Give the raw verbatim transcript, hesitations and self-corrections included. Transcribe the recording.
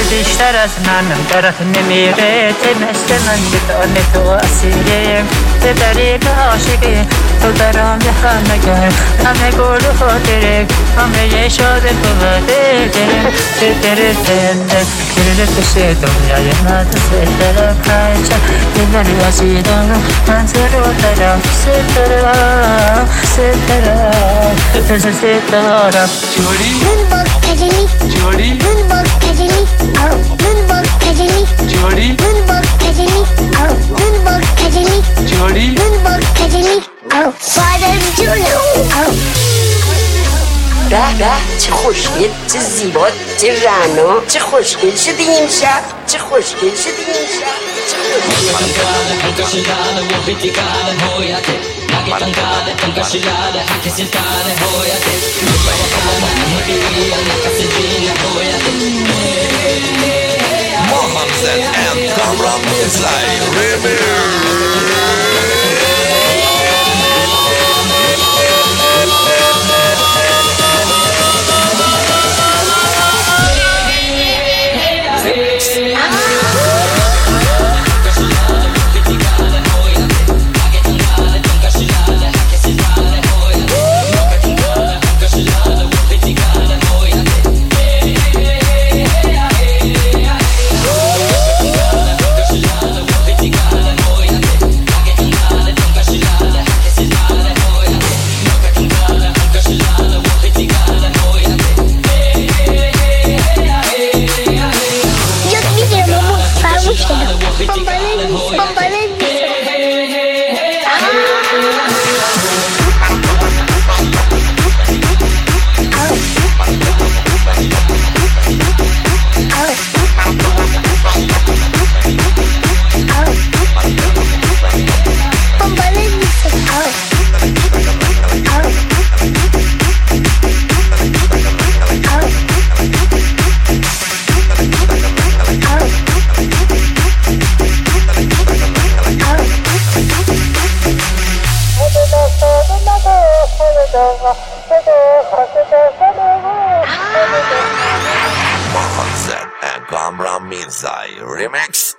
اشترت من درت نمیره مثل من بدان تو اسیره به طریق عاشقی تو برام همه گر همه گل و خاطره همه شاد تو بده ستره زنده دل کش دنیای من ستره پنچه دل رسیدم منظر رو دارم ستره ستره ستاره جوری Moonwalk Academy, جوری Moonwalk Academy, oh, Moonwalk Academy, جوری Moonwalk Academy, oh, Moonwalk Academy, جوری Moonwalk Academy, oh, Father Juno, oh. به به چه خوشگل چه زیبا چه رعنا چه خوشگل شدی امشب چه خوشگل شدی امشب چه Mohammed and Kamran Mirzai Remix. Yo dije, vamos, vamos, vamos, vamos, Mohammed and Kamran Mirzai Remix.